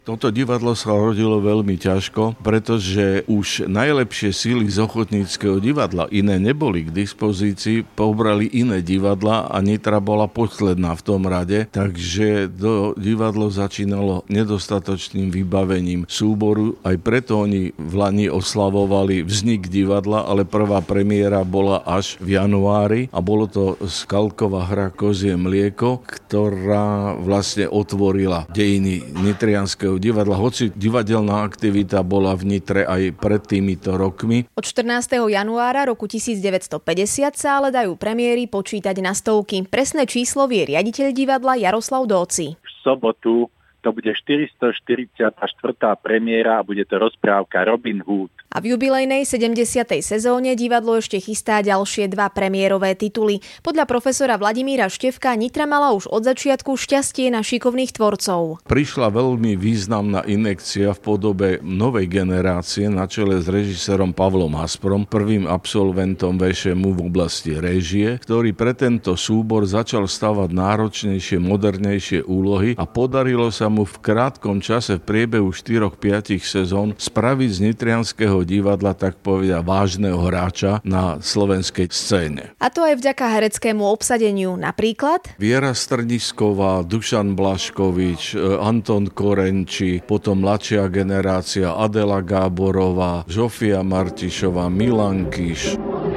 Toto divadlo sa rodilo veľmi ťažko, pretože už najlepšie síly z ochotníckeho divadla, iné neboli k dispozícii, pobrali iné divadla a Nitra bola posledná v tom rade, takže divadlo začínalo nedostatočným vybavením súboru, aj preto oni v Lani oslavovali vznik divadla, ale prvá premiéra bola až v januári a bolo to skalková hra Kozie mlieko, ktorá vlastne otvorila dejiny nitrianskeho divadla, hoci divadelná aktivita bola v Nitre aj pred týmito rokmi. Od 14. januára roku 1950 sa ale dajú premiéry počítať na stovky. Presné číslo vie riaditeľ divadla Jaroslav Dóci. V sobotu to bude 444. premiéra a bude to rozprávka Robin Hood. A v jubilejnej 70. sezóne divadlo ešte chystá ďalšie 2 premiérové tituly. Podľa profesora Vladimíra Števka Nitra mala už od začiatku šťastie na šikovných tvorcov. Prišla veľmi významná injekcia v podobe novej generácie na čele s režisérom Pavlom Hasprom, prvým absolventom VŠMU v oblasti réžie, ktorý pre tento súbor začal stavať náročnejšie, modernejšie úlohy a podarilo sa mu v krátkom čase v priebehu 4-5 sezón spraviť z nitrianskeho divadla, tak povedia, vážneho hráča na slovenskej scéne. A to aj vďaka hereckému obsadeniu. Napríklad Viera Strnisková, Dušan Blaškovič, Anton Korenči, potom mladšia generácia Adela Gáborová, Žofia Martišová, Milan Kiš.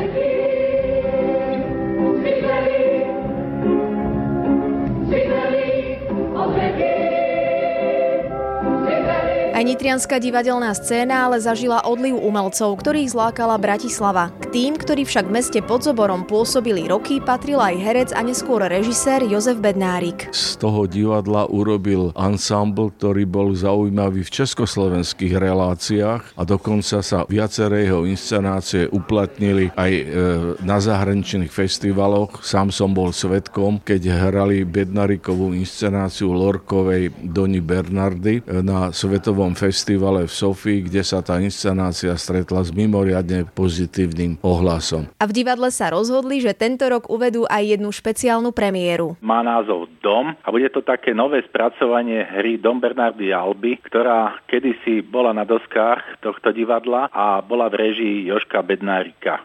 Aj nitrianska divadelná scéna ale zažila odliv umelcov, ktorých zlákala Bratislava. K tým, ktorí však v meste pod Zoborom pôsobili roky, patril aj herec a neskôr režisér Jozef Bednárik. Z toho divadla urobil ansámbl, ktorý bol zaujímavý v československých reláciách a dokonca sa viaceré jeho inscenácie uplatnili aj na zahraničných festivaloch. Sám som bol svedkom, keď hrali Bednárikovú inscenáciu Lorkovej Doni Bernardy na svetovom festivale v Sofii, kde sa tá inscenácia stretla s mimoriadne pozitívnym ohlasom. A v divadle sa rozhodli, že tento rok uvedú aj jednu špeciálnu premiéru. Má názov Dom a bude to také nové spracovanie hry Dom Bernardy Alby, ktorá kedysi bola na doskách tohto divadla a bola v réžii Jožka Bednárika.